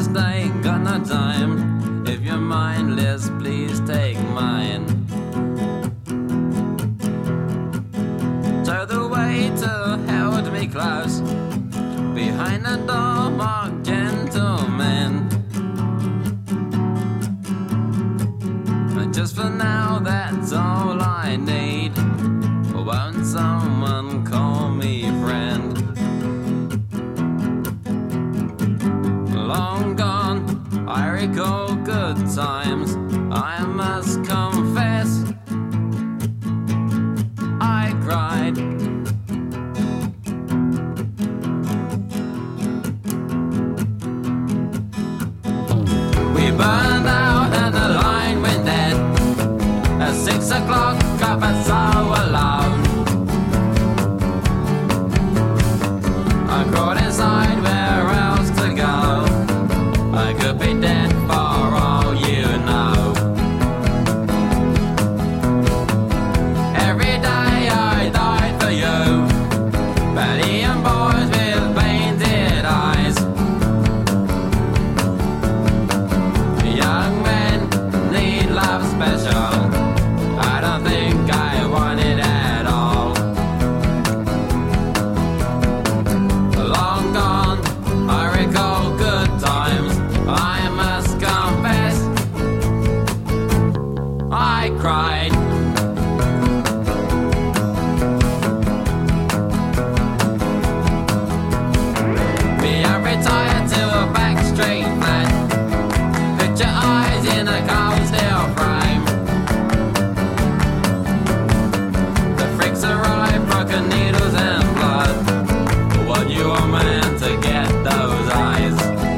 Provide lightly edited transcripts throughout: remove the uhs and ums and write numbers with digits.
just ain't got no time. If you're mindless, please take mine. So the waiter held me close behind the door, marked gentleman. Just for now, that's all I need. Won't someone call me friend? Long gone, I recall good times. I must confess, I cried. We burned out and the line went dead. At 6 o'clock, I felt so alone. I crawled inside, where else to go? I could be dead for all you know. Every day I died for you, Belgian boys with painted eyes. Young men need love special. I don't think I want it at all. Long gone, I recall good times. I must confess, I cried. Me, I retired to a back street flat. Picture eyes in a cold steel frame. The freaks arrive, broken needles and blood. What you are meant to get those eyes.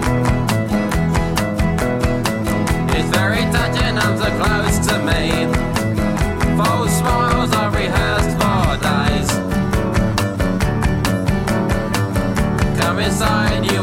It's very touching, I'm so close to me. False smiles are rehearsed for days. Come inside, you